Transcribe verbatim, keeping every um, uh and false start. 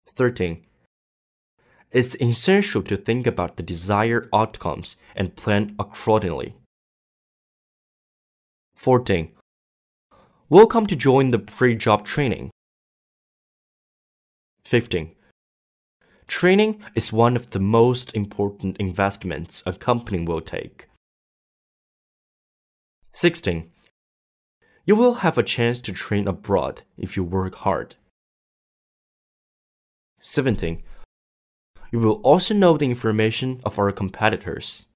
thirteen. It's essential to think about the desired outcomes and plan accordingly. fourteen. Welcome to join the pre-job training. fifteen. Training is one of the most important investments a company will take. sixteen. You will have a chance to train abroad if you work hard. seventeen. You will also know the information of our competitors.